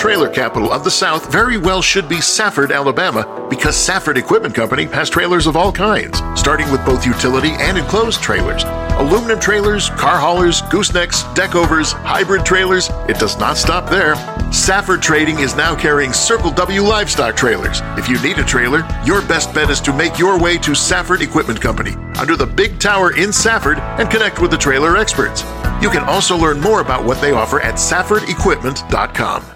trailer capital of the South very well should be Safford, Alabama, because Safford Equipment Company has trailers of all kinds, starting with both utility and enclosed trailers. Aluminum trailers, car haulers, goosenecks, deckovers, hybrid trailers. It does not stop there. Safford Trading is now carrying Circle W livestock trailers. If you need a trailer, your best bet is to make your way to Safford Equipment Company under the big tower in Safford and connect with the trailer experts. You can also learn more about what they offer at SaffordEquipment.com.